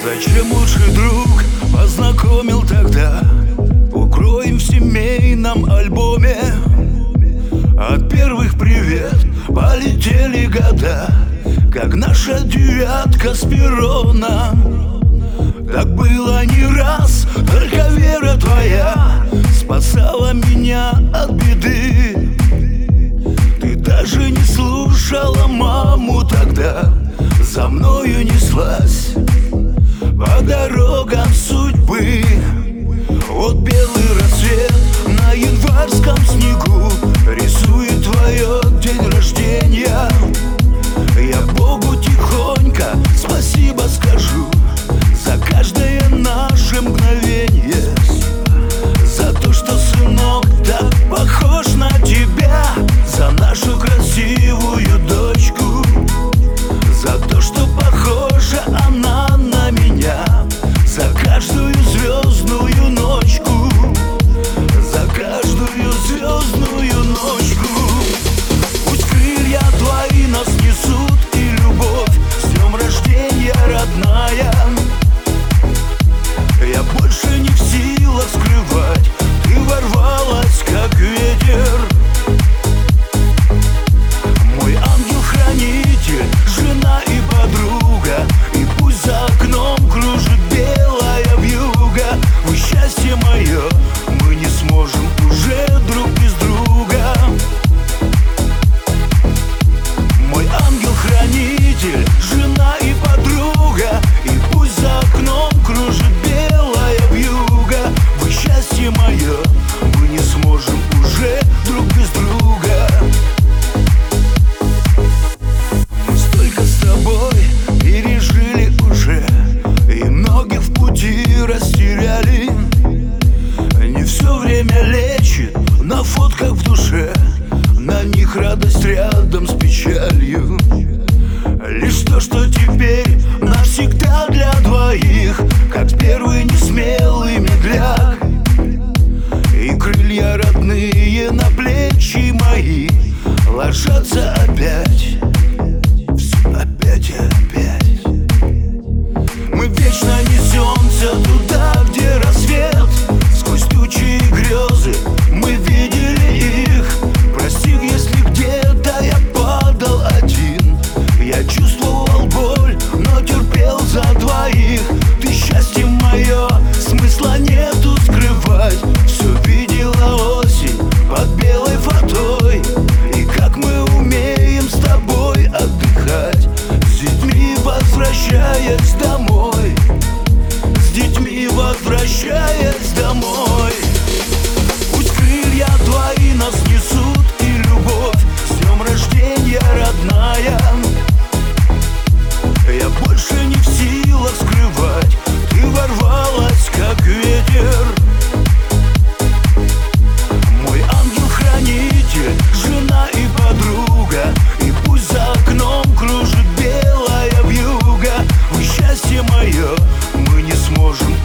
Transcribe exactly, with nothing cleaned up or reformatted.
Зачем лучший друг познакомил тогда? Укроем в семейном альбоме. От первых привет полетели года, как наша девятка с перроном. Так было не раз, только вера твоя спасала меня от беды. Ты даже не слушала маму тогда, за мною неслась по дорогам судьбы. Вот белый рассвет на январском снегу рисует твое день рождения. Я Богу тихонько спасибо скажу за каждое наше мгновение, за то, что сынок так похож на тебя, за нашу красивую дочку, за то, что похожа она на меня, за каждую звездную ночку, за каждую звездную ночку. Пусть крылья твои нас несут и любовь, с днем рождения, родная. Я больше не в силах скрывать, ты ворвалась как ветер. Мой ангел-хранитель, жена и подруга, и пусть за окном кружит белая вьюга. Вы счастье мое, мы не сможем уже друг без друга. Мой ангел-хранитель, жена и подруга, и пусть за окном кружит белая вьюга. Вы счастье мое, мы не сможем уже друг без друга. Мы столько с тобой пережили уже, и многих в пути растеряли. Не все время лечит, на фотках в душе, на них радость рядом с печалью. Лишь то, что теперь навсегда для двоих, как первый несмелый медляк. И крылья родные на плечи мои ложатся опять, все опять и опять. Мы вечно несемся туда, где рассвет, сквозь тучи и грезы мы видели их. Прости, если где-то я падал один, я чувствовал боль, но терпел за двоих. Ты счастье мое, смысла нету скрывать. Все видела осень под белой фатой, и как мы умеем с тобой отдыхать, с детьми возвращаясь домой, с детьми возвращаясь домой. Пусть крылья твои нас несут и любовь, с днем рождения, родная. Я больше не в силах скрывать, ты ворвалась как ветер. Мой ангел-хранитель, жена и подруга, и пусть за окном кружит белая вьюга. Вы счастье мое, мы не сможем